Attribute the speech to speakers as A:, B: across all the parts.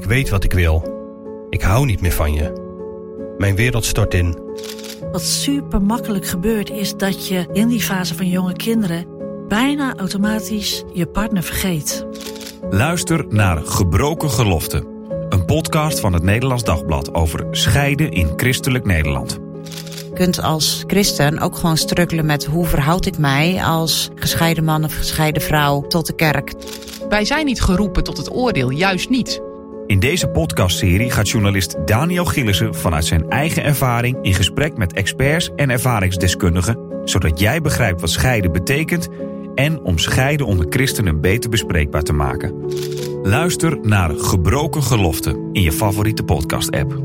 A: weet wat ik wil. Ik hou niet meer van je. Mijn wereld stort in.
B: Wat super makkelijk gebeurt is dat je in die fase van jonge kinderen bijna automatisch je partner vergeet.
C: Luister naar Gebroken Geloften. Een podcast van het Nederlands Dagblad over scheiden in christelijk Nederland.
D: Je kunt als christen ook gewoon struggelen met hoe verhoud ik mij als gescheiden man of gescheiden vrouw tot de kerk.
E: Wij zijn niet geroepen tot het oordeel, juist niet.
C: In deze podcastserie gaat journalist Daniel Gillissen vanuit zijn eigen ervaring in gesprek met experts en ervaringsdeskundigen, zodat jij begrijpt wat scheiden betekent en om scheiden onder christenen beter bespreekbaar te maken. Luister naar Gebroken Geloften in je favoriete podcast-app.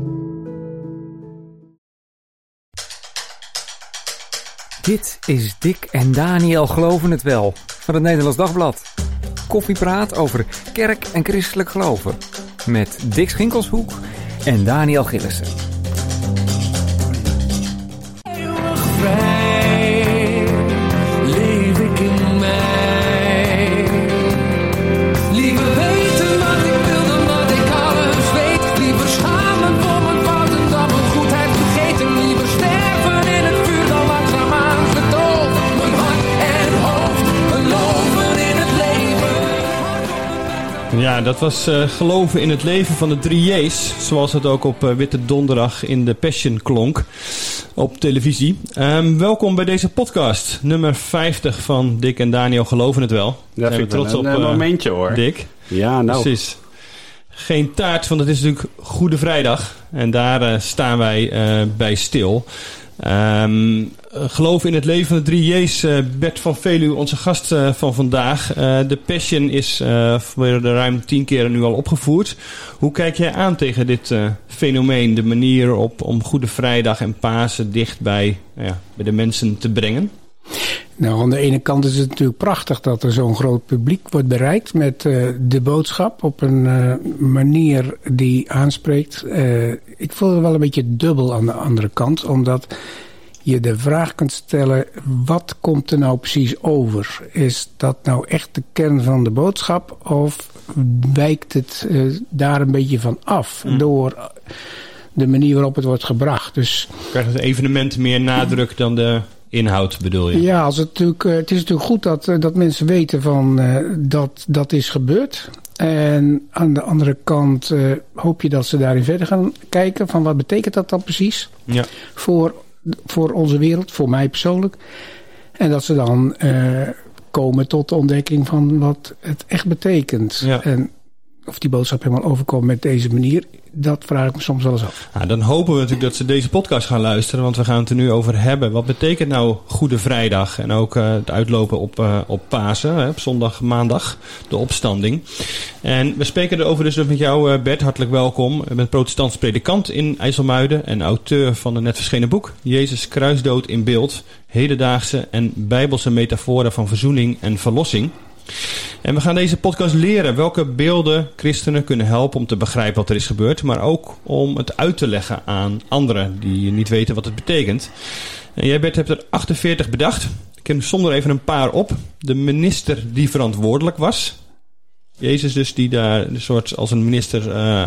F: Dit is Dick en Daniel Geloven het Wel van het Nederlands Dagblad. Koffiepraat over kerk en christelijk geloven. Met Dick Schinkelshoek en Daniel Gillissen.
G: Vrij leef ik in mij. Liever weten wat ik wil dan wat ik alles weet. Liever schamen voor mijn fouten dan mijn goedheid vergeten. Liever sterven in het vuur dan langzaamaan gedoofd. Mijn hart en hoofd geloven in het leven.
H: Ja, dat was geloven in het leven van de 3 J's. Zoals het ook op Witte Donderdag in de Passion klonk. Op televisie. Welkom bij deze podcast. Nummer 50 van Dick en Daniel Geloven het Wel.
I: Daar vind ik trots op. Een momentje hoor.
H: Dick.
I: Ja, nou.
H: Precies. Geen taart, want het is natuurlijk Goede Vrijdag. En daar staan wij bij stil. Geloof in het leven van de 3 J's. Bert van Veluwe, onze gast van vandaag. De Passion is voor de ruim 10 keer nu al opgevoerd. Hoe kijk jij aan tegen dit fenomeen? De manier om Goede Vrijdag en Pasen dicht bij de mensen te brengen?
J: Nou, aan de ene kant is het natuurlijk prachtig dat er zo'n groot publiek wordt bereikt met de boodschap op een manier die aanspreekt. Ik voel het wel een beetje dubbel aan de andere kant, omdat je de vraag kunt stellen, wat komt er nou precies over? Is dat nou echt de kern van de boodschap of wijkt het daar een beetje van af door de manier waarop het wordt gebracht? Dus
H: krijgt het evenement meer nadruk dan de inhoud, bedoel je?
J: Ja, het is natuurlijk goed dat mensen weten van dat is gebeurd. En aan de andere kant hoop je dat ze daarin verder gaan kijken van wat betekent dat dan precies voor onze wereld, voor mij persoonlijk. En dat ze dan komen tot de ontdekking van wat het echt betekent. Ja. En of die boodschap helemaal overkomt met deze manier, dat vraag ik me soms wel eens af.
H: Nou, dan hopen we natuurlijk dat ze deze podcast gaan luisteren, want we gaan het er nu over hebben. Wat betekent nou Goede Vrijdag en ook het uitlopen op Pasen, op zondag, maandag, de opstanding. En we spreken erover dus met jou, Bert, hartelijk welkom. Je bent protestants predikant in IJsselmuiden en auteur van een net verschenen boek, Jezus kruisdood in beeld, hedendaagse en bijbelse metaforen van verzoening en verlossing. En we gaan deze podcast leren welke beelden christenen kunnen helpen om te begrijpen wat er is gebeurd, maar ook om het uit te leggen aan anderen die niet weten wat het betekent. En jij, Bert, hebt er 48 bedacht. Ik som er even een paar op. De minister die verantwoordelijk was. Jezus dus, die daar een soort als een minister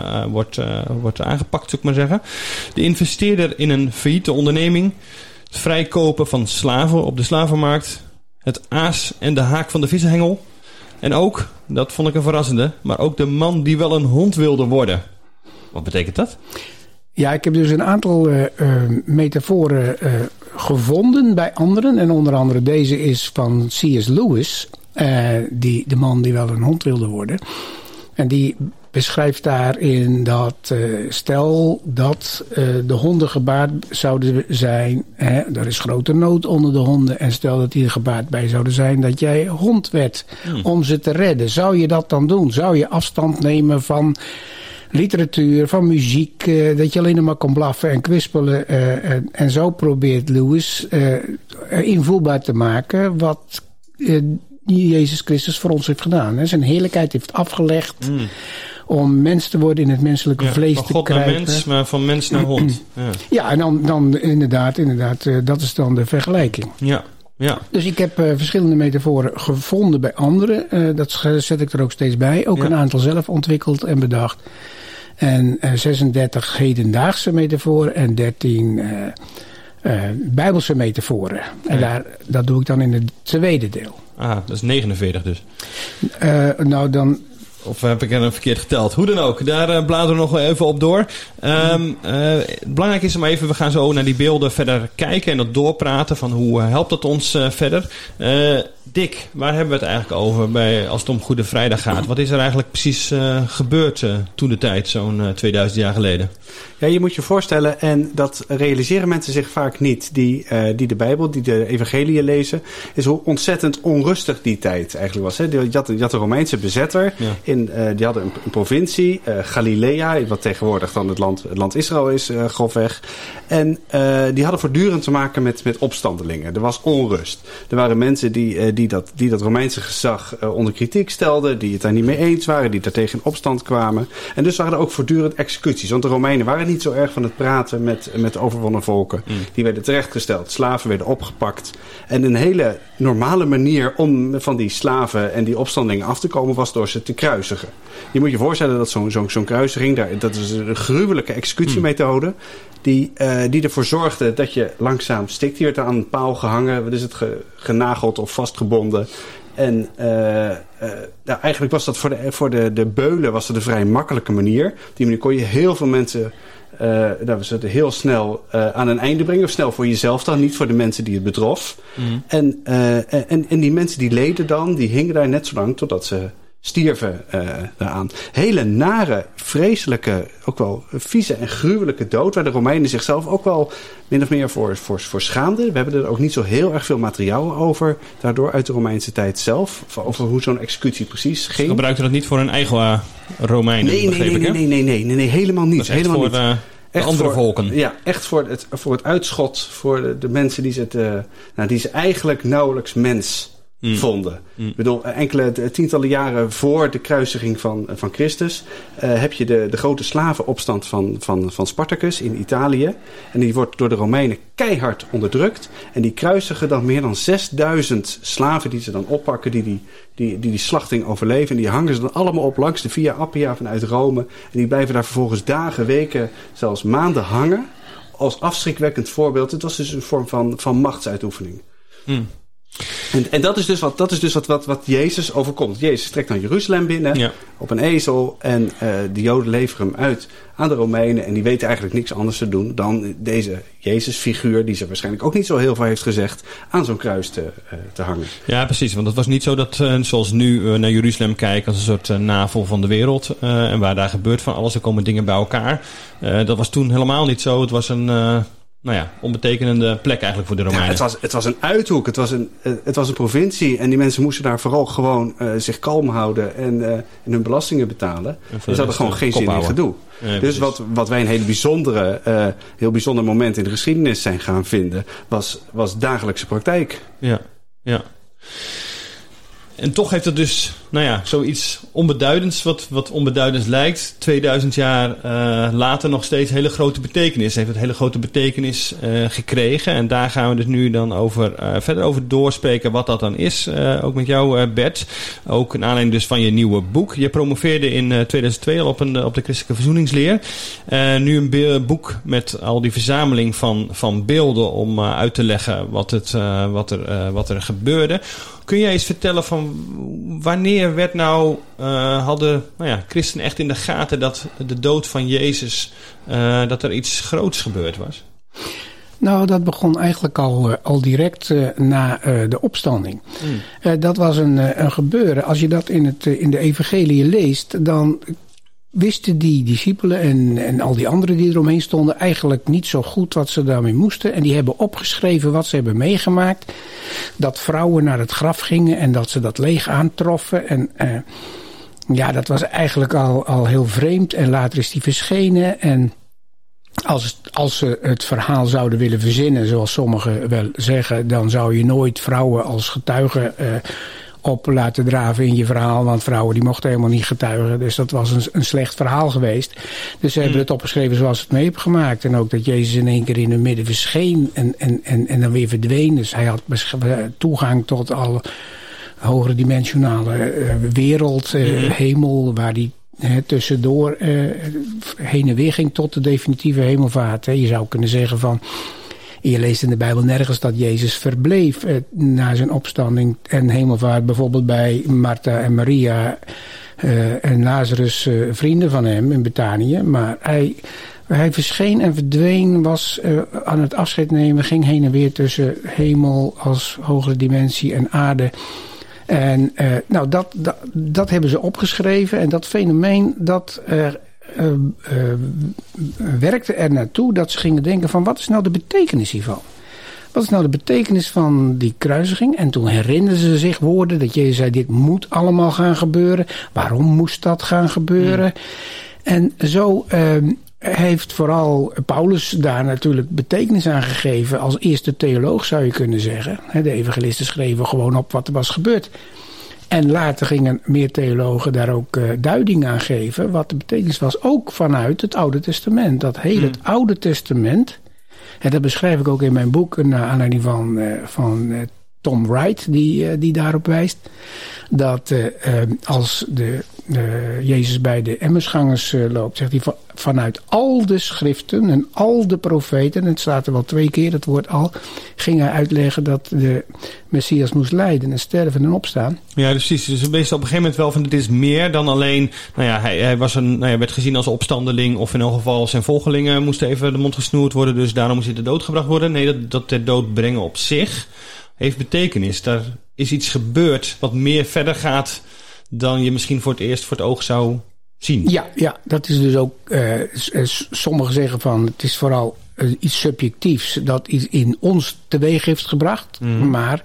H: wordt aangepakt, zou ik maar zeggen. De investeerder in een failliete onderneming. Het vrijkopen van slaven op de slavenmarkt. Het aas en de haak van de vissenhengel. En ook, dat vond ik een verrassende, maar ook de man die wel een hond wilde worden. Wat betekent dat?
J: Ja, ik heb dus een aantal metaforen gevonden bij anderen. En onder andere deze is van C.S. Lewis, de man die wel een hond wilde worden. En die beschrijft daarin dat stel dat de honden gebaard zouden zijn. Er is grote nood onder de honden. En stel dat die er gebaard bij zouden zijn dat jij hond werd om ze te redden. Zou je dat dan doen? Zou je afstand nemen van literatuur, van muziek, dat je alleen maar kon blaffen en kwispelen. En zo probeert Lewis invoelbaar te maken wat Jezus Christus voor ons heeft gedaan. Zijn heerlijkheid heeft afgelegd om mens te worden in het menselijke vlees te krijgen. Van God naar
H: mens, maar van mens naar hond.
J: Ja, en dan inderdaad, dat is dan de vergelijking.
H: Ja.
J: Dus ik heb verschillende metaforen gevonden bij anderen. Dat zet ik er ook steeds bij. Ook een aantal zelf ontwikkeld en bedacht. En 36 hedendaagse metaforen en 13 Bijbelse metaforen. En dat doe ik dan in het tweede deel.
H: Ah, dat is 49 dus.
J: Nou, dan...
H: Of heb ik er verkeerd geteld? Hoe dan ook, daar bladeren we nog wel even op door. Belangrijk is om even, we gaan zo naar die beelden verder kijken en dat doorpraten van hoe helpt dat ons verder. Dick, waar hebben we het eigenlijk over als het om Goede Vrijdag gaat? Wat is er eigenlijk precies gebeurd toen de tijd, zo'n 2000 jaar geleden?
I: Ja, je moet je voorstellen, en dat realiseren mensen zich vaak niet, die de Bijbel, die de evangeliën lezen, is hoe ontzettend onrustig die tijd eigenlijk was. Hè? Je had een Romeinse bezetter, die hadden een provincie, Galilea, wat tegenwoordig dan het land Israël is, grofweg. En die hadden voortdurend te maken met opstandelingen. Er was onrust. Er waren mensen die dat Romeinse gezag onder kritiek stelden, die het daar niet mee eens waren, die daartegen in opstand kwamen. En dus waren er ook voortdurend executies, want de Romeinen waren niet zo erg van het praten met overwonnen volken. Die werden terechtgesteld, slaven werden opgepakt. En een hele normale manier om van die slaven en die opstandelingen af te komen was door ze te kruisigen. Je moet je voorstellen dat zo'n kruisiging, dat is een gruwelijke executiemethode, die ervoor zorgde dat je langzaam stikt. Die werd aan een paal gehangen, wat is het, genageld of vastgebonden. En eigenlijk was dat voor de beulen was dat een vrij makkelijke manier. Op die manier kon je heel veel mensen heel snel aan een einde brengen. Of snel voor jezelf dan, niet voor de mensen die het betrof. En die mensen die leden dan, die hingen daar net zo lang totdat ze stierven daaraan. Hele nare, vreselijke, ook wel vieze en gruwelijke dood, waar de Romeinen zichzelf ook wel min of meer voor schaamden. We hebben er ook niet zo heel erg veel materiaal over, daardoor uit de Romeinse tijd zelf, over hoe zo'n executie precies ging.
H: Ze gebruikten dat niet voor hun eigen Romeinen,
I: Nee, helemaal niet.
H: Dat is echt voor de andere volken.
I: Ja, echt voor het uitschot, voor de mensen die ze eigenlijk nauwelijks mens vonden. Ik bedoel, enkele tientallen jaren voor de kruisiging van Christus heb je de grote slavenopstand van Spartacus in Italië. En die wordt door de Romeinen keihard onderdrukt. En die kruisigen dan meer dan 6000 slaven die ze dan oppakken, die slachting overleven. En die hangen ze dan allemaal op langs de Via Appia vanuit Rome. En die blijven daar vervolgens dagen, weken, zelfs maanden hangen. Als afschrikwekkend voorbeeld. Het was dus een vorm van machtsuitoefening. En dat is dus wat Jezus overkomt. Jezus trekt naar Jeruzalem binnen op een ezel. En de Joden leveren hem uit aan de Romeinen. En die weten eigenlijk niks anders te doen dan deze Jezus-figuur, die ze waarschijnlijk ook niet zo heel veel heeft gezegd, aan zo'n kruis te hangen. Ja,
H: precies. Want het was niet zo dat, zoals nu naar Jeruzalem kijken als een soort navel van de wereld. En waar daar gebeurt van alles, er komen dingen bij elkaar. Dat was toen helemaal niet zo. Het was een onbetekenende plek eigenlijk voor de Romeinen.
I: Ja, het was een uithoek. Het was een provincie. En die mensen moesten daar vooral gewoon zich kalm houden en hun belastingen betalen. En ze hadden gewoon geen zin in gedoe. Ja, dus wat wij een heel bijzonder moment in de geschiedenis zijn gaan vinden, was dagelijkse praktijk.
H: Ja. En toch heeft het dus, zoiets onbeduidends, wat onbeduidends lijkt, 2000 jaar later nog steeds hele grote betekenis. Heeft het hele grote betekenis gekregen. En daar gaan we dus nu dan verder over doorspreken wat dat dan is. Ook met jou, Bert. Ook een aanleiding dus van je nieuwe boek. Je promoveerde in 2002 al op de christelijke verzoeningsleer. Nu een boek met al die verzameling van beelden om uit te leggen wat er gebeurde. Kun jij eens vertellen van wanneer hadden christenen echt in de gaten dat de dood van Jezus, dat er iets groots gebeurd was?
J: Nou, dat begon eigenlijk al direct na de opstanding. Dat was een gebeuren. Als je dat in de evangelie leest, dan wisten die discipelen en al die anderen die eromheen stonden eigenlijk niet zo goed wat ze daarmee moesten. En die hebben opgeschreven wat ze hebben meegemaakt. Dat vrouwen naar het graf gingen en dat ze dat leeg aantroffen. En dat was eigenlijk al heel vreemd. En later is die verschenen. En als ze het verhaal zouden willen verzinnen, zoals sommigen wel zeggen, dan zou je nooit vrouwen als getuigen op laten draven in je verhaal. Want vrouwen die mochten helemaal niet getuigen. Dus dat was een slecht verhaal geweest. Dus ze hebben het opgeschreven zoals ze het mee hebben gemaakt. En ook dat Jezus in één keer in hun midden verscheen en dan weer verdween. Dus hij had toegang tot alle hogere dimensionale wereld, hemel, waar hij tussendoor heen en weer ging tot de definitieve hemelvaart. Je zou kunnen zeggen van, je leest in de Bijbel nergens dat Jezus verbleef na zijn opstanding en hemelvaart. Bijvoorbeeld bij Martha en Maria en Lazarus, vrienden van hem in Betanië. Maar hij verscheen en verdween, was aan het afscheid nemen, ging heen en weer tussen hemel als hogere dimensie en aarde. En dat hebben ze opgeschreven. En dat fenomeen, dat werkte er naartoe dat ze gingen denken van, wat is nou de betekenis hiervan? Wat is nou de betekenis van die kruisiging? En toen herinnerden ze zich woorden dat Jezus zei, dit moet allemaal gaan gebeuren. Waarom moest dat gaan gebeuren? En zo heeft vooral Paulus daar natuurlijk betekenis aan gegeven. Als eerste theoloog zou je kunnen zeggen. De evangelisten schreven gewoon op wat er was gebeurd. En later gingen meer theologen daar ook duiding aan geven. Wat de betekenis was, ook vanuit het Oude Testament. Dat hele het Oude Testament. En dat beschrijf ik ook in mijn boek. Naar aanleiding van Tom Wright, die daarop wijst. Dat als Jezus bij de Emmausgangers loopt, zegt hij vanuit al de schriften en al de profeten, en het staat er wel 2 keer, het woord al, ging hij uitleggen dat de Messias moest lijden en sterven en opstaan. Ja,
H: precies. Dus wees op een gegeven moment wel van, dit is meer dan alleen, hij werd gezien als opstandeling, of in elk geval zijn volgelingen moesten even de mond gesnoerd worden, dus daarom moest hij ter dood gebracht worden. Nee, dat ter dood brengen op zich heeft betekenis. Daar is iets gebeurd wat meer verder gaat dan je misschien voor het eerst voor het oog zou zien. Ja, dat is dus ook, sommigen zeggen van, het is vooral iets subjectiefs dat iets in ons teweeg heeft gebracht. Mm-hmm. Maar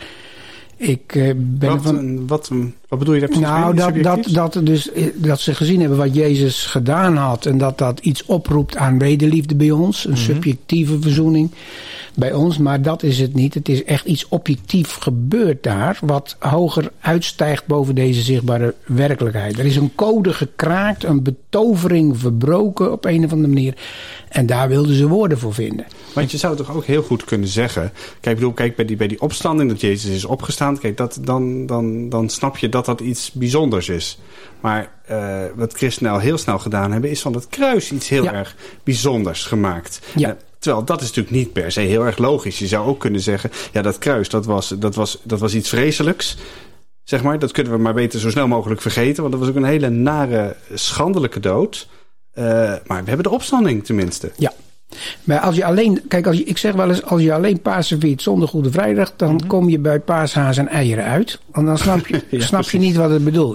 H: ik ben
I: wat bedoel je daar precies mee?
J: Dat ze gezien hebben wat Jezus gedaan had en dat iets oproept aan wederliefde bij ons. Een subjectieve verzoening bij ons, maar dat is het niet. Het is echt iets objectief gebeurd daar, wat hoger uitstijgt boven deze zichtbare werkelijkheid. Er is een code gekraakt, een betovering verbroken op een of andere manier. En daar wilden ze woorden voor vinden.
I: Want je zou toch ook heel goed kunnen zeggen, kijk bij die opstanding, dat Jezus is opgestaan, kijk, dan snap je dat iets bijzonders is. Maar wat christenen al heel snel gedaan hebben, is van het kruis iets heel erg bijzonders gemaakt. Ja. Terwijl dat is natuurlijk niet per se heel erg logisch. Je zou ook kunnen zeggen, ja, dat kruis, dat was iets vreselijks. Zeg maar, dat kunnen we maar beter zo snel mogelijk vergeten. Want dat was ook een hele nare, schandelijke dood. Maar we hebben de opstanding tenminste.
J: Ja. Maar als je alleen, ik zeg wel eens, als je alleen Pasen viert zonder Goede Vrijdag, dan kom je bij paashaas en eieren uit. Want dan snap je niet wat het bedoelt.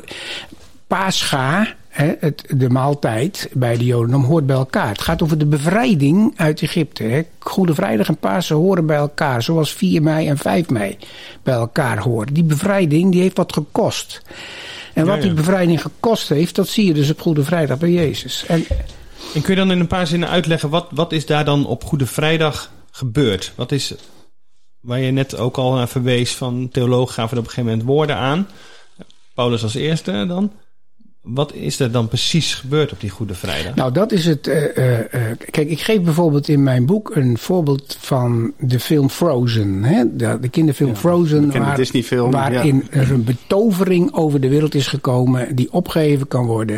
J: Pascha, de maaltijd bij de Jodendom, hoort bij elkaar. Het gaat over de bevrijding uit Egypte. Goede Vrijdag en Pasen horen bij elkaar. Zoals 4 mei en 5 mei bij elkaar horen. Die bevrijding die heeft wat gekost. En wat die bevrijding gekost heeft, dat zie je dus op Goede Vrijdag bij Jezus. En
H: kun je dan in een paar zinnen uitleggen, wat is daar dan op Goede Vrijdag gebeurd? Wat is, waar je net ook al naar verwees, van theologen gaven er op een gegeven moment woorden aan. Paulus als eerste dan. Wat is er dan precies gebeurd op die Goede Vrijdag?
J: Nou, dat is het. Kijk, ik geef bijvoorbeeld in mijn boek een voorbeeld van de film Frozen. De kinderfilm Frozen, waarin er een betovering over de wereld is gekomen die opgeheven kan worden.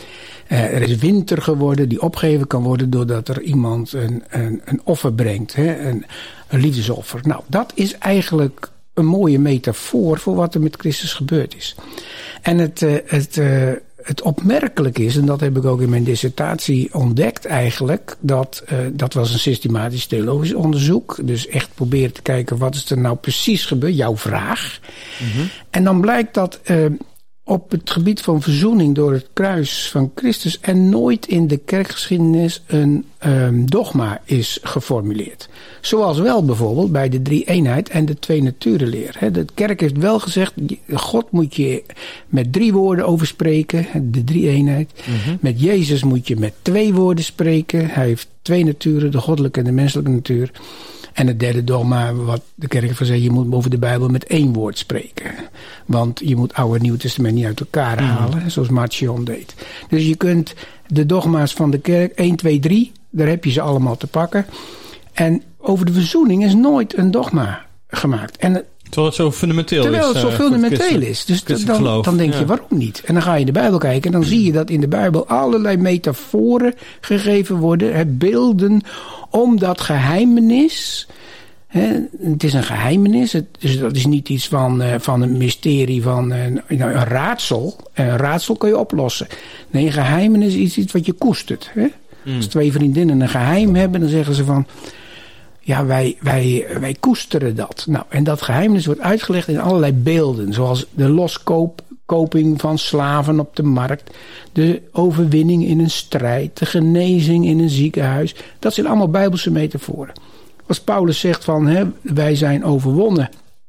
J: Er is winter geworden die opgeheven kan worden doordat er iemand een offer brengt. Een liefdesoffer. Nou, dat is eigenlijk een mooie metafoor voor wat er met Christus gebeurd is. En het opmerkelijk is, en dat heb ik ook in mijn dissertatie ontdekt eigenlijk, dat was een systematisch theologisch onderzoek. Dus echt proberen te kijken, wat is er nou precies gebeurd? Jouw vraag. Mm-hmm. En dan blijkt dat op het gebied van verzoening door het kruis van Christus er nooit in de kerkgeschiedenis een dogma is geformuleerd. Zoals wel bijvoorbeeld bij de drie-eenheid en de twee-naturenleer. De kerk heeft wel gezegd, God moet je met 3 woorden over spreken, de drie-eenheid. Mm-hmm. Met Jezus moet je met 2 woorden spreken. Hij heeft 2 naturen, de goddelijke en de menselijke natuur. En het derde dogma, wat de kerk van zegt, je moet over de Bijbel met 1 woord spreken. Want je moet Oude en Nieuw Testament niet uit elkaar halen, zoals Marcion deed. Dus je kunt de dogma's van de kerk, 1, 2, 3, daar heb je ze allemaal te pakken. En over de verzoening is nooit een dogma gemaakt. En
H: Terwijl het zo fundamenteel
J: is. Dus dan denk je, waarom niet? En dan ga je in de Bijbel kijken en dan zie je dat in de Bijbel allerlei metaforen gegeven worden. Beelden om dat geheimenis. Het is een geheimenis. Dus dat is niet iets van een mysterie, van een raadsel. Een raadsel kun je oplossen. Nee, een geheimenis is iets wat je koestert. Als twee vriendinnen een geheim hebben, dan zeggen ze van... Ja, wij koesteren dat. Nou, en dat geheimenis wordt uitgelegd in allerlei beelden. Zoals de loskoping van slaven op de markt. De overwinning in een strijd. De genezing in een ziekenhuis. Dat zijn allemaal Bijbelse metaforen. Als Paulus zegt van wij zijn overwonnen.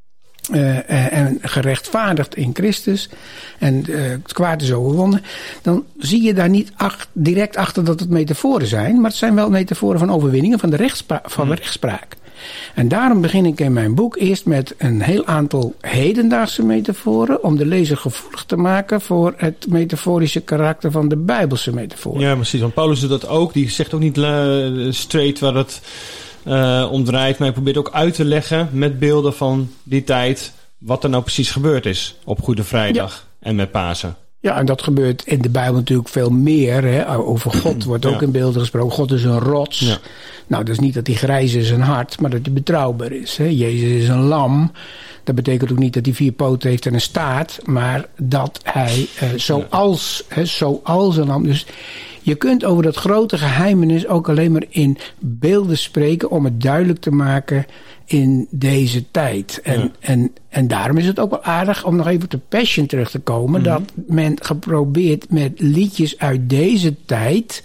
J: En gerechtvaardigd in Christus. En het kwaad is overwonnen. Dan zie je daar niet direct achter dat het metaforen zijn. Maar het zijn wel metaforen van overwinningen van de rechtspraak. En daarom begin ik in mijn boek eerst met een heel aantal hedendaagse metaforen. Om de lezer gevoelig te maken voor het metaforische karakter van de Bijbelse metaforen.
H: Ja, precies. Want Paulus doet dat ook. Die zegt ook niet straight waar het... omdraait, maar ik probeer ook uit te leggen met beelden van die tijd wat er nou precies gebeurd is op Goede Vrijdag en met Pasen. Ja,
J: en dat gebeurt in de Bijbel natuurlijk veel meer. Over God wordt ook in beelden gesproken. God is een rots. Ja. Nou, dat is niet dat hij grijs is en hard, maar dat hij betrouwbaar is. Jezus is een lam. Dat betekent ook niet dat hij 4 poten heeft en een staart, maar dat hij zoals een lam. Dus je kunt over dat grote geheimenis ook alleen maar in beelden spreken om het duidelijk te maken in deze tijd. En daarom is het ook wel aardig om nog even op de Passion terug te komen. Dat men geprobeerd met liedjes uit deze tijd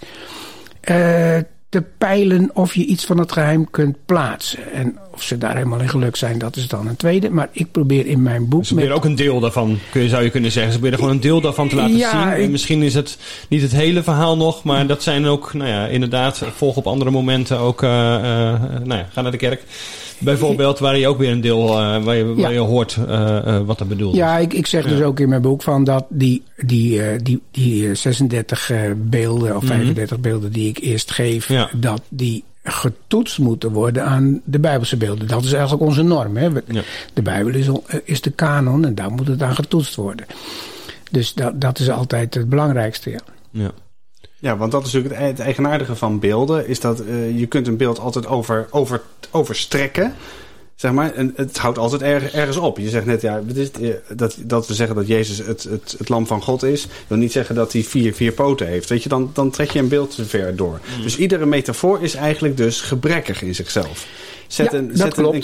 J: te peilen of je iets van het geheim kunt plaatsen. En of ze daar helemaal in gelukt zijn, dat is dan een tweede. Maar ik probeer in mijn boek...
H: Ze proberen ook een deel daarvan, zou je kunnen zeggen. Ze proberen gewoon een deel daarvan te laten zien. En misschien is het niet het hele verhaal nog, maar dat zijn ook, inderdaad, volg op andere momenten ook, ga naar de kerk. Bijvoorbeeld, waar je ook weer een deel, waar je hoort wat er bedoeld is.
J: Ja, ik zeg dus ook in mijn boek van dat die 36 beelden of 35 beelden die ik eerst geef, dat die getoetst moeten worden aan de Bijbelse beelden. Dat is eigenlijk onze norm. De Bijbel is de kanon en daar moet het aan getoetst worden. Dus dat is altijd het belangrijkste,
I: Ja, want dat is natuurlijk het eigenaardige van beelden. Is dat je kunt een beeld altijd overstrekken. Zeg maar, en het houdt altijd ergens op. Je zegt net, dat we zeggen dat Jezus het lam van God is. wil niet zeggen dat hij 4 poten heeft. Weet je, dan trek je een beeld te ver door. Dus iedere metafoor is eigenlijk dus gebrekkig in zichzelf. Zet een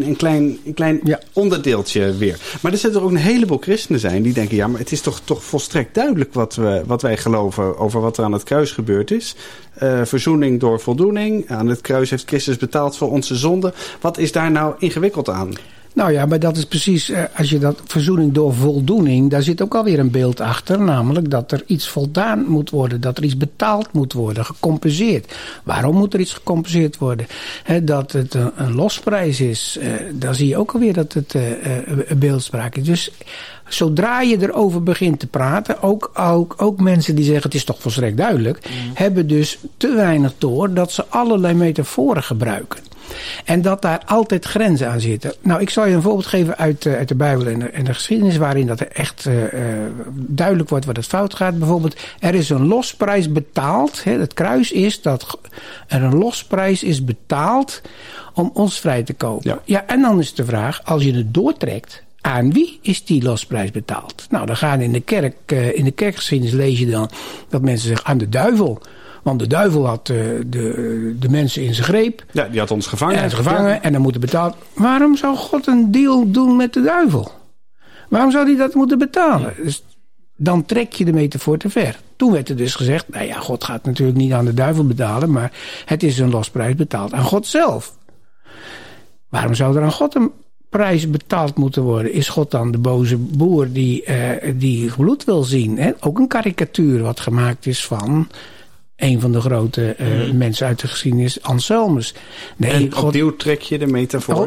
I: klein onderdeeltje weer. Maar er zullen er ook een heleboel christenen zijn die denken... ja, maar het is toch volstrekt duidelijk wat wij geloven... over wat er aan het kruis gebeurd is. Verzoening door voldoening. Aan het kruis heeft Christus betaald voor onze zonden. Wat is daar nou ingewikkeld aan?
J: Nou ja, maar dat is precies, als je dat verzoening door voldoening, daar zit ook alweer een beeld achter. Namelijk dat er iets voldaan moet worden, dat er iets betaald moet worden, gecompenseerd. Waarom moet er iets gecompenseerd worden? Dat het een losprijs is, daar zie je ook alweer dat het een beeldspraak is. Dus zodra je erover begint te praten, ook mensen die zeggen het is toch volstrekt duidelijk, hebben dus te weinig door dat ze allerlei metaforen gebruiken. En dat daar altijd grenzen aan zitten. Nou, ik zal je een voorbeeld geven uit de Bijbel en de geschiedenis, waarin dat er echt duidelijk wordt wat het fout gaat. Bijvoorbeeld, er is een losprijs betaald. Het kruis is dat er een losprijs is betaald om ons vrij te kopen. Ja, en dan is de vraag, als je het doortrekt, aan wie is die losprijs betaald? Nou, dan gaan in de kerkgeschiedenis lees je dan dat mensen zeggen aan de duivel. Want de duivel had de mensen in zijn greep.
I: Ja, die had ons gevangen.
J: En dan moeten betaald. Waarom zou God een deal doen met de duivel? Waarom zou hij dat moeten betalen? Dus dan trek je de metafoor te ver. Toen werd er dus gezegd, nou ja, God gaat natuurlijk niet aan de duivel betalen, maar het is een losprijs betaald aan God zelf. Waarom zou er aan God een prijs betaald moeten worden? Is God dan de boze boer die bloed wil zien? Hè? Ook een karikatuur wat gemaakt is van een van de grote mensen uit de geschiedenis, Anselmus. Nee,
I: en opnieuw trek je de metafoor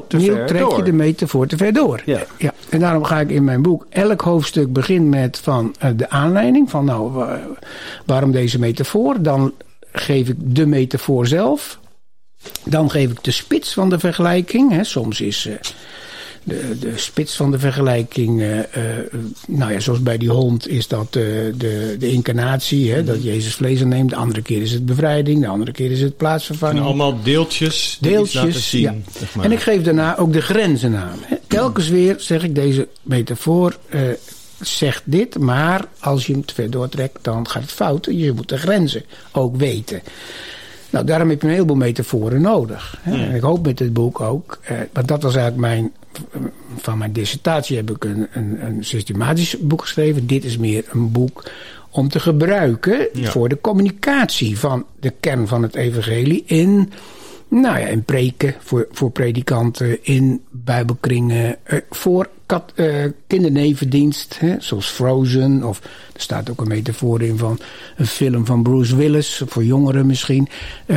J: te ver door. Ja. En daarom ga ik in mijn boek, elk hoofdstuk begint met van de aanleiding, van waarom deze metafoor. Dan geef ik de metafoor zelf. Dan geef ik de spits van de vergelijking. Soms is de spits van de vergelijking. Zoals bij die hond is dat de incarnatie. Hè, dat Jezus vlees aanneemt. De andere keer is het bevrijding. De andere keer is het plaatsvervanging.
H: En allemaal deeltjes die iets laten zien.
J: Ja. Zeg maar. En ik geef daarna ook de grenzen aan. Hè. Telkens weer zeg ik deze metafoor zegt dit. Maar als je hem te ver doortrekt, dan gaat het fout. Je moet de grenzen ook weten. Nou, daarom heb je een heleboel metaforen nodig. Hè. En ik hoop met dit boek ook. Want dat was eigenlijk van mijn dissertatie heb ik een systematisch boek geschreven. Dit is meer een boek om te gebruiken voor de communicatie van de kern van het evangelie in preken, voor predikanten, in bijbelkringen, voor kindernevendienst, zoals Frozen. Of er staat ook een metafoor in van een film van Bruce Willis, voor jongeren misschien.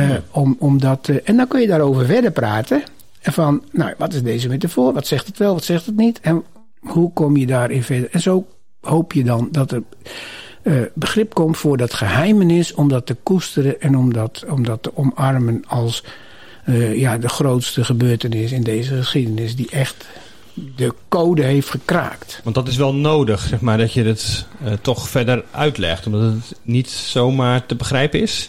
J: En dan kun je daarover verder praten. En van, wat is deze metafoor? Wat zegt het wel, wat zegt het niet? En hoe kom je daarin verder? En zo hoop je dan dat er begrip komt voor dat geheimenis, om dat te koesteren en om dat te omarmen als de grootste gebeurtenis in deze geschiedenis die echt de code heeft gekraakt.
H: Want dat is wel nodig, zeg maar, dat je het toch verder uitlegt, omdat het niet zomaar te begrijpen is?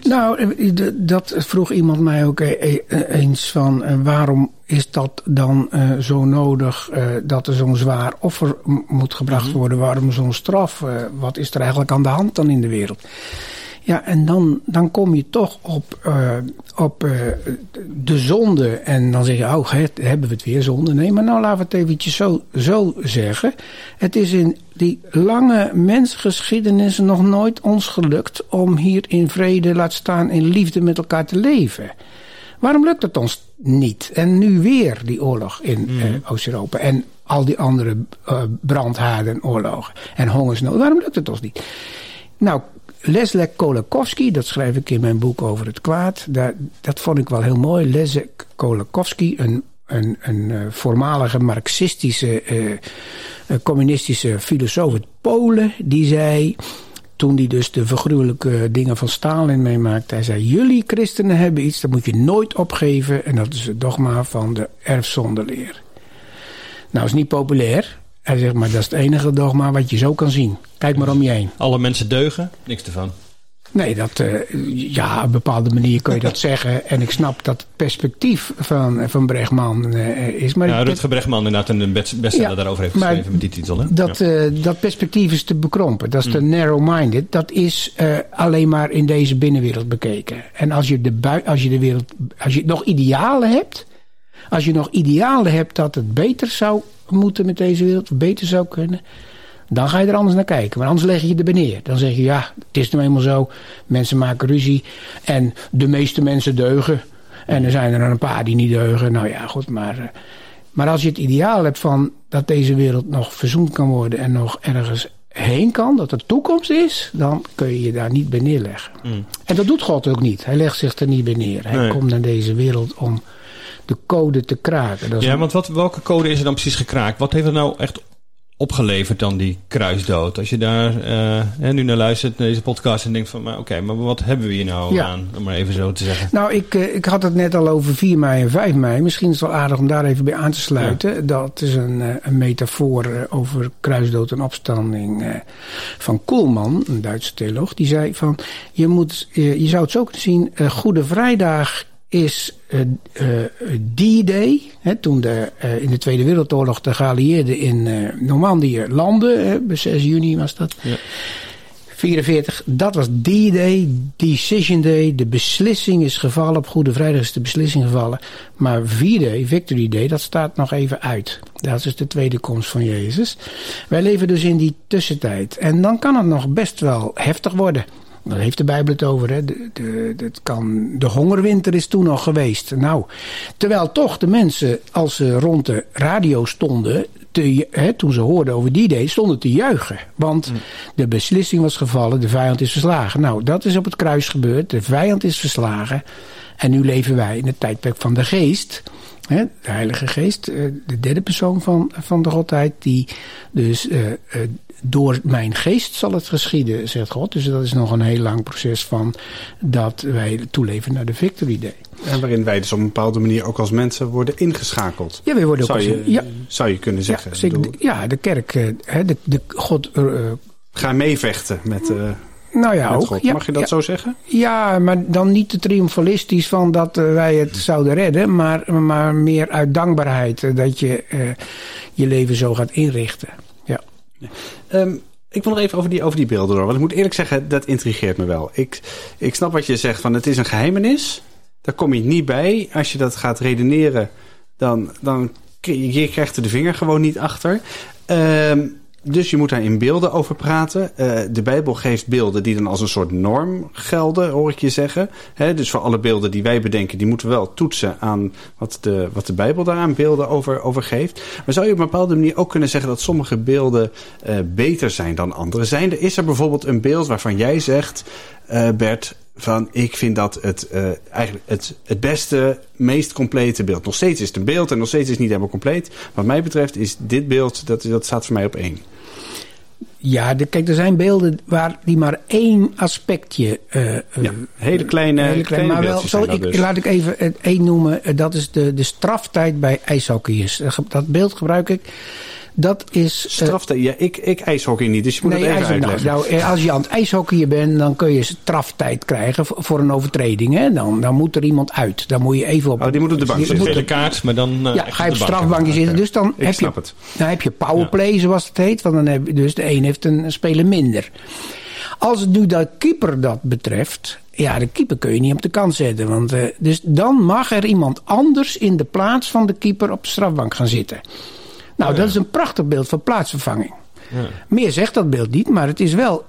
J: Dat vroeg iemand mij ook eens van waarom is dat dan zo nodig dat er zo'n zwaar offer moet gebracht worden? Waarom zo'n straf? Wat is er eigenlijk aan de hand dan in de wereld? Ja, en dan kom je toch op de zonde. En dan zeg je, hebben we het weer zonde? Nee, maar laten we het eventjes zo zeggen. Het is in die lange mensgeschiedenis nog nooit ons gelukt om hier in vrede, laat staan in liefde met elkaar te leven. Waarom lukt het ons niet? En nu weer die oorlog in Oost-Europa. En al die andere brandhaarden oorlogen. En hongersnood. Waarom lukt het ons niet? Nou, Leszek Kolakowski, dat schrijf ik in mijn boek over het kwaad. Dat vond ik wel heel mooi. Leszek Kolakowski, een voormalige marxistische, communistische filosoof uit Polen. Die zei, toen hij dus de vergruwelijke dingen van Stalin meemaakte. Hij zei, jullie christenen hebben iets, dat moet je nooit opgeven. En dat is het dogma van de erfzondeleer. Nou, is niet populair. Hij zegt, maar dat is het enige dogma wat je zo kan zien. Kijk maar om je heen.
H: Alle mensen deugen, niks ervan.
J: Nee, op een bepaalde manier kun je dat zeggen. En ik snap dat het perspectief van Bregman is. Maar
H: Rutger Bregman inderdaad een bestseller daarover heeft geschreven met die titel. Hè?
J: Dat perspectief is te bekrompen. Dat is te narrow-minded. Dat is alleen maar in deze binnenwereld bekeken. En als je nog idealen hebt. Als je nog idealen hebt dat het beter zou moeten met deze wereld, beter zou kunnen, dan ga je er anders naar kijken. Maar anders leg je je erbij neer. Dan zeg je, het is nou eenmaal zo. Mensen maken ruzie. En de meeste mensen deugen. En er zijn er een paar die niet deugen. Nou ja, goed. Maar als je het ideaal hebt van dat deze wereld nog verzoend kan worden en nog ergens heen kan, dat er toekomst is, dan kun je je daar niet bij neerleggen. En dat doet God ook niet. Hij legt zich er niet bij neer. Hij komt naar deze wereld om de code te kraken.
H: Want welke code is er dan precies gekraakt? Wat heeft er nou echt opgeleverd dan, die kruisdood? Als je daar nu naar luistert, naar deze podcast, en denkt van, maar wat hebben we hier nou aan? Om maar even zo te zeggen.
J: Nou, ik had het net al over 4 mei en 5 mei. Misschien is het wel aardig om daar even bij aan te sluiten. Ja. Dat is een metafoor over kruisdood en opstanding van Koelman, een Duitse theoloog. Die zei van, je zou het zo kunnen zien, Goede Vrijdag is D-Day, toen in de Tweede Wereldoorlog de geallieerden in Normandië landden, 6 juni was dat, 44, dat was D-Day, Decision Day, de beslissing is gevallen, op Goede Vrijdag is de beslissing gevallen, maar V-Day, Victory Day, dat staat nog even uit. Dat is de tweede komst van Jezus. Wij leven dus in die tussentijd en dan kan het nog best wel heftig worden. Daar heeft de Bijbel het over. Hè. De hongerwinter is toen nog geweest. Nou, terwijl toch de mensen, als ze rond de radio stonden, toen ze hoorden over die day, stonden te juichen. Want de beslissing was gevallen, de vijand is verslagen. Nou, dat is op het kruis gebeurd. De vijand is verslagen. En nu leven wij in het tijdperk van de geest. De Heilige Geest, de derde persoon van de Godheid, die dus door mijn geest zal het geschieden, zegt God. Dus dat is nog een heel lang proces van dat wij toeleven naar de Victory Day.
I: En waarin wij dus op een bepaalde manier ook als mensen worden ingeschakeld.
J: Ja, wij worden ook
I: zou je kunnen zeggen.
J: Ja, de kerk, God...
I: Ga meevechten met...
J: Nou ja,
I: met
J: ook.
I: God.
J: Ja,
I: mag je dat zo zeggen?
J: Ja, maar dan niet te triomfalistisch van dat wij het zouden redden. Maar meer uit dankbaarheid. Dat je je leven zo gaat inrichten. Ja.
I: Ik wil nog even over die beelden door. Want ik moet eerlijk zeggen, dat intrigeert me wel. Ik snap wat je zegt van het is een geheimenis. Daar kom je niet bij. Als je dat gaat redeneren, dan je krijgt er de vinger gewoon niet achter. Dus je moet daar in beelden over praten. De Bijbel geeft beelden die dan als een soort norm gelden, hoor ik je zeggen. Dus voor alle beelden die wij bedenken, die moeten we wel toetsen aan wat de Bijbel daar aan beelden over geeft. Maar zou je op een bepaalde manier ook kunnen zeggen dat sommige beelden beter zijn dan andere? Is er bijvoorbeeld een beeld waarvan jij zegt, Bert, van ik vind dat eigenlijk het beste, meest complete beeld. Nog steeds is het een beeld en nog steeds is het niet helemaal compleet. Wat mij betreft is dit beeld, dat staat voor mij op 1.
J: Ja, kijk, er zijn beelden waar die maar één aspectje...
I: hele kleine
J: maar wel, laat ik even het één noemen. Dat is de straftijd bij ijshockeyers. Dat beeld gebruik ik. Dat is...
I: Straftijd? Ja, ik ijshockey niet, dus je moet het even uitleggen.
J: Nou, als je aan het ijshockeyen bent, dan kun je straftijd krijgen voor een overtreding. Hè? Dan moet er iemand uit. Dan moet je even op...
I: die moet op de bank zitten.
H: Gele kaart, maar dan...
J: ga je op strafbankje zitten. Dus dan heb je powerplay, zoals het heet. Want dan heb je, dus de een heeft een speler minder. Als het nu de keeper dat betreft... Ja, de keeper kun je niet op de kant zetten. Want, dus dan mag er iemand anders in de plaats van de keeper op de strafbank gaan zitten. Nou, dat is een prachtig beeld van plaatsvervanging. Ja. Meer zegt dat beeld niet, maar het is wel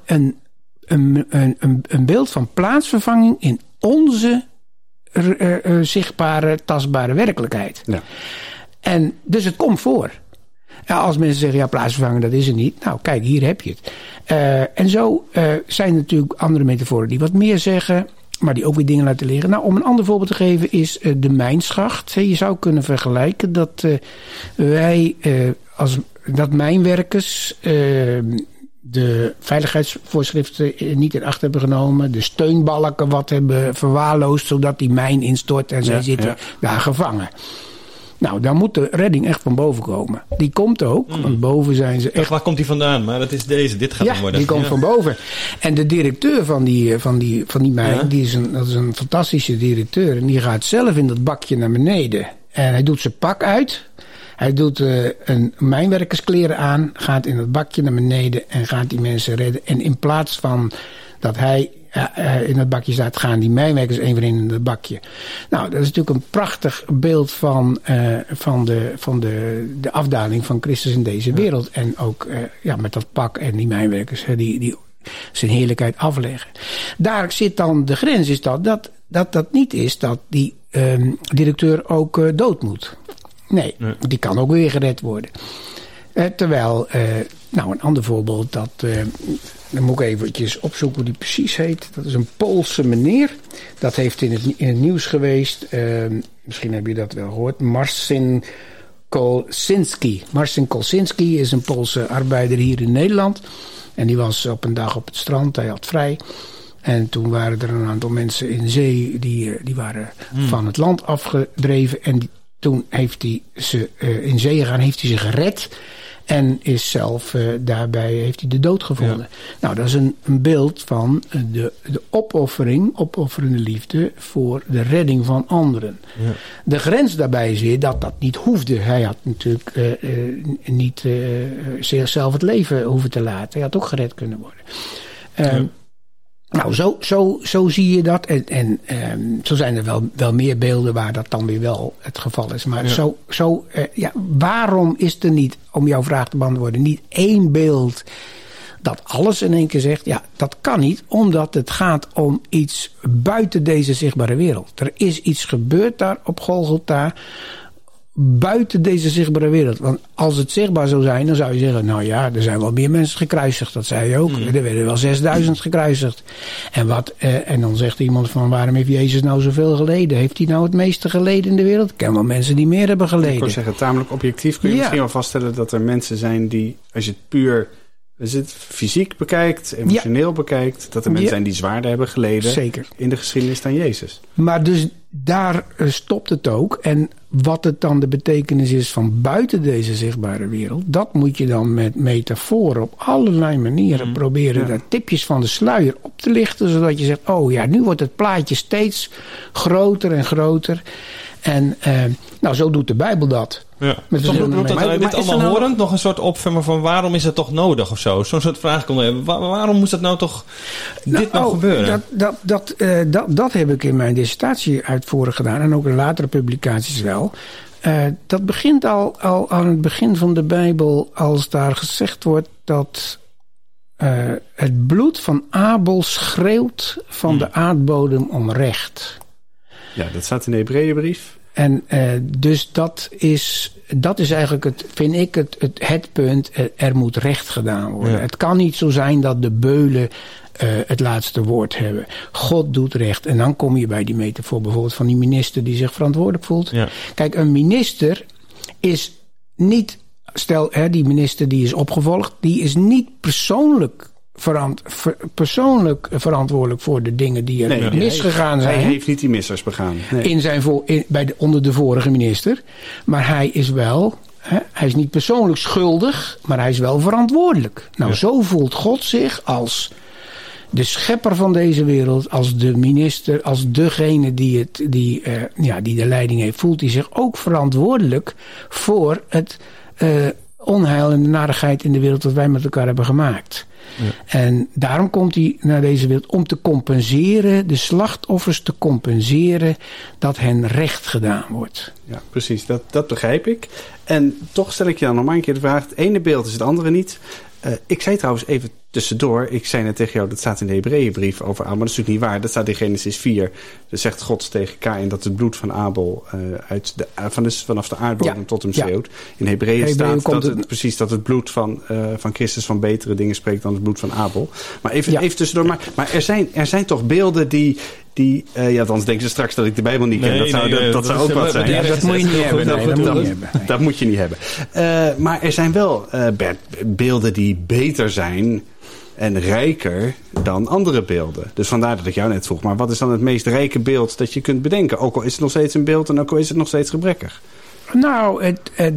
J: een beeld van plaatsvervanging in onze zichtbare, tastbare werkelijkheid. Ja. En dus het komt voor. Ja, als mensen zeggen, ja, plaatsvervanging, dat is er niet. Nou, kijk, hier heb je het. En zo zijn er natuurlijk andere metaforen die wat meer zeggen, maar die ook weer dingen laten liggen. Nou, om een ander voorbeeld te geven is de mijnschacht. Je zou kunnen vergelijken dat wij dat mijnwerkers de veiligheidsvoorschriften niet in acht hebben genomen. De steunbalken wat hebben verwaarloosd, zodat die mijn instort en zij zitten daar gevangen. Nou, dan moet de redding echt van boven komen. Die komt ook, want boven zijn ze echt...
H: Waar komt die vandaan? Maar dat is deze, dit gaat hem worden.
J: Die komt van boven. En de directeur van die mijn, dat is een fantastische directeur. En die gaat zelf in dat bakje naar beneden. En hij doet zijn pak uit. Hij doet een mijnwerkerskleren aan. Gaat in dat bakje naar beneden en gaat die mensen redden. En in plaats van dat hij in het bakje staat, gaan die mijnwerkers één voor één in het bakje. Nou, dat is natuurlijk een prachtig beeld van de afdaling van Christus in deze wereld. En ook met dat pak en die mijnwerkers die zijn heerlijkheid afleggen. Daar zit dan de grens, is dat niet is dat die directeur ook dood moet. Nee, die kan ook weer gered worden. Terwijl, een ander voorbeeld, dan moet ik eventjes opzoeken hoe die precies heet. Dat is een Poolse meneer. Dat heeft in het nieuws geweest. Misschien heb je dat wel gehoord. Marcin Kolczynski. Marcin Kolczynski is een Poolse arbeider hier in Nederland. En die was op een dag op het strand. Hij had vrij. En toen waren er een aantal mensen in zee. Die waren van het land afgedreven. En toen heeft hij ze in zee gegaan. Heeft hij ze gered. En is zelf daarbij heeft hij de dood gevonden. Ja. Nou, dat is een beeld van de opofferende liefde voor de redding van anderen. Ja. De grens daarbij zit dat niet hoefde. Hij had natuurlijk niet zichzelf het leven hoeven te laten. Hij had ook gered kunnen worden. Nou, zo zie je dat. En zo zijn er wel meer beelden waar dat dan weer wel het geval is. Maar waarom is er niet, om jouw vraag te beantwoorden, niet één beeld dat alles in één keer zegt? Ja, dat kan niet, omdat het gaat om iets buiten deze zichtbare wereld. Er is iets gebeurd daar op Golgotha, buiten deze zichtbare wereld. Want als het zichtbaar zou zijn, dan zou je zeggen, nou ja, er zijn wel meer mensen gekruisigd. Dat zei je ook. Er werden wel 6000 gekruisigd. En dan zegt iemand van, waarom heeft Jezus nou zoveel geleden? Heeft hij nou het meeste geleden in de wereld? Ik ken wel mensen die meer hebben geleden.
I: Ik wil zeggen, tamelijk objectief kun je misschien wel vaststellen dat er mensen zijn die, als je het puur Als je het fysiek bekijkt, emotioneel bekijkt, dat er mensen zijn die zwaarder hebben geleden.
J: Zeker.
I: In de geschiedenis dan Jezus.
J: Maar dus daar stopt het ook. En wat het dan de betekenis is van buiten deze zichtbare wereld, dat moet je dan met metaforen op allerlei manieren proberen daar tipjes van de sluier op te lichten, zodat je zegt, oh ja, nu wordt het plaatje steeds groter en groter. En zo doet de Bijbel dat.
H: Ja. Met dit allemaal horend nog een soort opvemmen van waarom is het toch nodig of zo? Zo'n soort vraag komt even. Waarom moest dat nou toch gebeuren?
J: Dat heb ik in mijn dissertatie uitvoerig gedaan en ook in latere publicaties wel. Dat begint al aan het begin van de Bijbel als daar gezegd wordt dat het bloed van Abel schreeuwt van de aardbodem om recht.
I: Ja, dat staat in de Hebreeënbrief.
J: En dus dat is eigenlijk vind ik het punt. Er moet recht gedaan worden. Ja. Het kan niet zo zijn dat de beulen het laatste woord hebben. God doet recht. En dan kom je bij die metafoor bijvoorbeeld van die minister die zich verantwoordelijk voelt. Ja. Kijk, een minister is niet, stel die minister die is opgevolgd, die is niet persoonlijk verantwoordelijk voor de dingen die er misgegaan zijn.
I: Hij heeft niet die missers begaan. Nee.
J: Onder de vorige minister. Maar hij is wel, hij is niet persoonlijk schuldig, maar hij is wel verantwoordelijk. Nou, zo voelt God zich als de schepper van deze wereld, als de minister, als degene die de leiding heeft, voelt hij zich ook verantwoordelijk voor het onheil en de narigheid in de wereld dat wij met elkaar hebben gemaakt. Ja. En daarom komt hij naar deze wereld om te compenseren, de slachtoffers te compenseren, dat hen recht gedaan wordt.
I: Ja, precies. Dat begrijp ik. En toch stel ik je dan nog maar een keer de vraag, het ene beeld is het andere niet. Ik zei trouwens even tussendoor, ik zei net tegen jou, dat staat in de Hebreeënbrief over Abel, maar dat is natuurlijk niet waar. Dat staat in Genesis 4. Dan zegt God tegen Kaïn dat het bloed van Abel vanaf de aardbodem tot hem schreeuwt. In Hebreeën staat dat het bloed van Christus van betere dingen spreekt dan het bloed van Abel. Maar even tussendoor. Maar er zijn toch beelden die dan denken ze straks dat ik de Bijbel niet ken. Dat zou ook wat zijn.
J: Dat moet je niet hebben.
I: Dat moet je niet hebben. Maar er zijn wel beelden die beter zijn en rijker dan andere beelden. Dus vandaar dat ik jou net vroeg. Maar wat is dan het meest rijke beeld dat je kunt bedenken? Ook al is het nog steeds een beeld en ook al is het nog steeds gebrekkig.
J: Nou,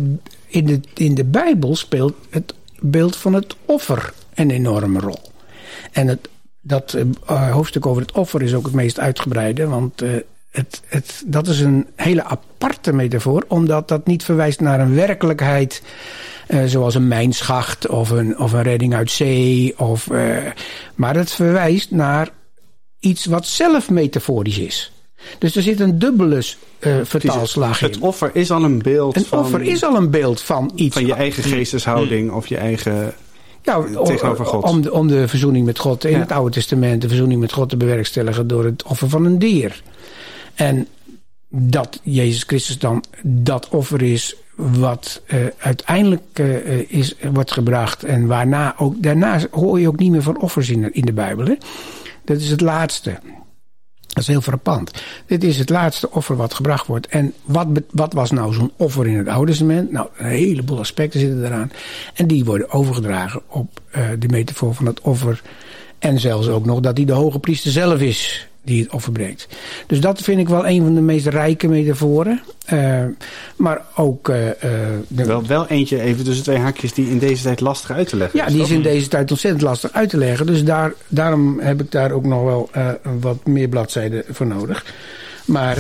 J: in de Bijbel speelt het beeld van het offer een enorme rol. En dat hoofdstuk over het offer is ook het meest uitgebreide. Want dat is een hele aparte metafoor. Omdat dat niet verwijst naar een werkelijkheid zoals een mijnschacht of een redding uit zee. Maar het verwijst naar iets wat zelf metaforisch is. Dus er zit een dubbele vertaalslag in.
I: Het offer is al een beeld
J: van iets.
I: Van je eigen geesteshouding of je eigen tegenover God.
J: Om de verzoening met God in het Oude Testament, de verzoening met God te bewerkstelligen door het offer van een dier. En dat Jezus Christus dan dat offer is wat uiteindelijk wordt gebracht. En daarna hoor je ook niet meer van offers in de Bijbel. Hè? Dat is het laatste. Dat is heel frappant. Dit is het laatste offer wat gebracht wordt. En wat was nou zo'n offer in het Oude Testament? Nou, een heleboel aspecten zitten eraan. En die worden overgedragen op de metafoor van het offer. En zelfs ook nog dat hij de hoge priester zelf is die het offer brengt. Dus dat vind ik wel een van de meest rijke metaforen. Maar ook
I: wel eentje even tussen twee haakjes die in deze tijd lastig uit te leggen is.
J: Ja, die is in deze tijd ontzettend lastig uit te leggen. Dus daarom heb ik daar ook nog wel wat meer bladzijden voor nodig. Maar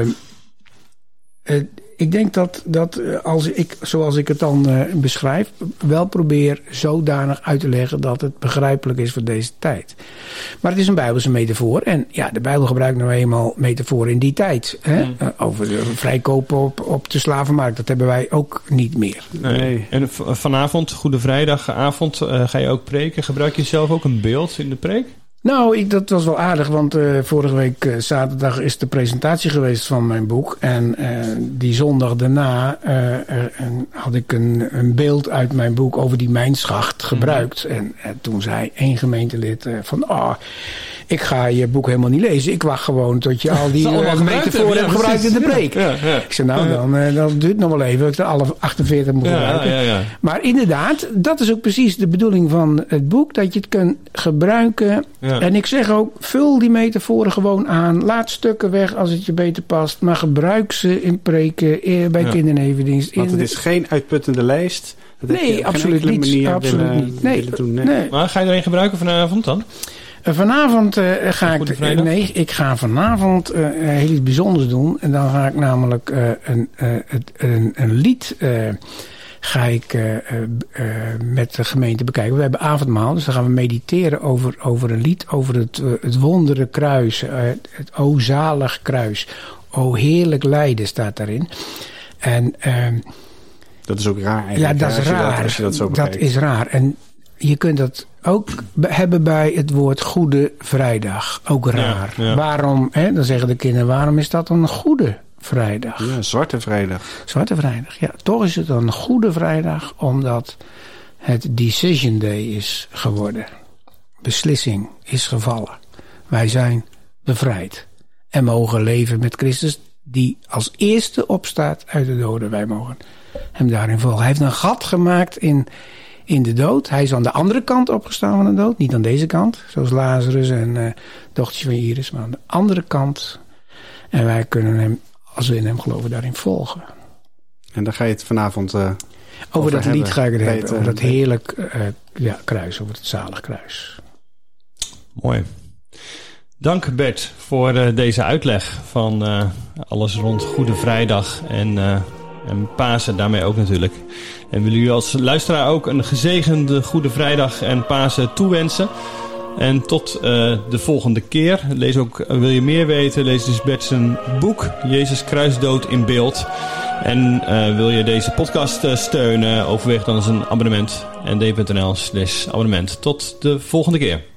J: ik denk dat zoals ik het dan beschrijf, wel probeer zodanig uit te leggen dat het begrijpelijk is voor deze tijd. Maar het is een Bijbelse metafoor. En ja, de Bijbel gebruikt nou eenmaal metaforen in die tijd. Hè? Over de vrijkopen op de slavenmarkt. Dat hebben wij ook niet meer.
H: Nee. En vanavond, Goede Vrijdagavond, ga je ook preken. Gebruik je zelf ook een beeld in de preek?
J: Nou, dat was wel aardig, want vorige week zaterdag is de presentatie geweest van mijn boek. En die zondag daarna had ik een beeld uit mijn boek over die mijnschacht gebruikt. En toen zei één gemeentelid van, ik ga je boek helemaal niet lezen. Ik wacht gewoon tot je al die metaforen hebt gebruikt in de preek.
H: Ja.
J: Ik zeg, dan duurt het nog wel even dat ik er alle 48 moet gebruiken.
H: Ja.
J: Maar inderdaad, dat is ook precies de bedoeling van het boek. Dat je het kunt gebruiken. Ja. En ik zeg ook, vul die metaforen gewoon aan. Laat stukken weg als het je beter past. Maar gebruik ze in preken, bij kindernevendienst.
I: Want het is geen uitputtende lijst.
J: Nee, absoluut niet. Absoluut niet. Nee.
H: Maar ga je er een gebruiken vanavond dan?
J: Vanavond ga ik... Nee, ik ga vanavond heel iets bijzonders doen. En dan ga ik namelijk een lied... ga ik met de gemeente bekijken. We hebben avondmaal, dus dan gaan we mediteren over een lied. Over het wondere kruis. Het o zalig kruis. O heerlijk lijden staat daarin. En...
I: dat is ook raar eigenlijk.
J: Ja, dat is raar.
I: Als je dat zo bekijkt.
J: Dat is raar. En je kunt dat ook hebben bij het woord Goede Vrijdag. Ook raar. Ja. Waarom, dan zeggen de kinderen, waarom is dat een Goede Vrijdag?
I: Ja, Zwarte Vrijdag.
J: Zwarte Vrijdag, ja. Toch is het een Goede Vrijdag, omdat het Decision Day is geworden. Beslissing is gevallen. Wij zijn bevrijd. En mogen leven met Christus, die als eerste opstaat uit de doden. Wij mogen hem daarin volgen. Hij heeft een gat gemaakt in de dood. Hij is aan de andere kant opgestaan van de dood. Niet aan deze kant. Zoals Lazarus en dochtertje van Iris. Maar aan de andere kant. En wij kunnen hem, als we in hem geloven, daarin volgen.
I: En daar ga je het vanavond
J: over dat lied ga ik het hebben. Over dat heerlijk kruis. Over het zalig kruis.
H: Mooi. Dank Bert voor deze uitleg van alles rond Goede Vrijdag en Pasen daarmee ook natuurlijk. En willen jullie als luisteraar ook een gezegende Goede Vrijdag en Pasen toewensen. En tot de volgende keer. Wil je meer weten, lees dus Bert zijn boek Jezus Kruisdood in beeld. En wil je deze podcast steunen, overweeg dan eens een abonnement. nd.nl/abonnement. Tot de volgende keer.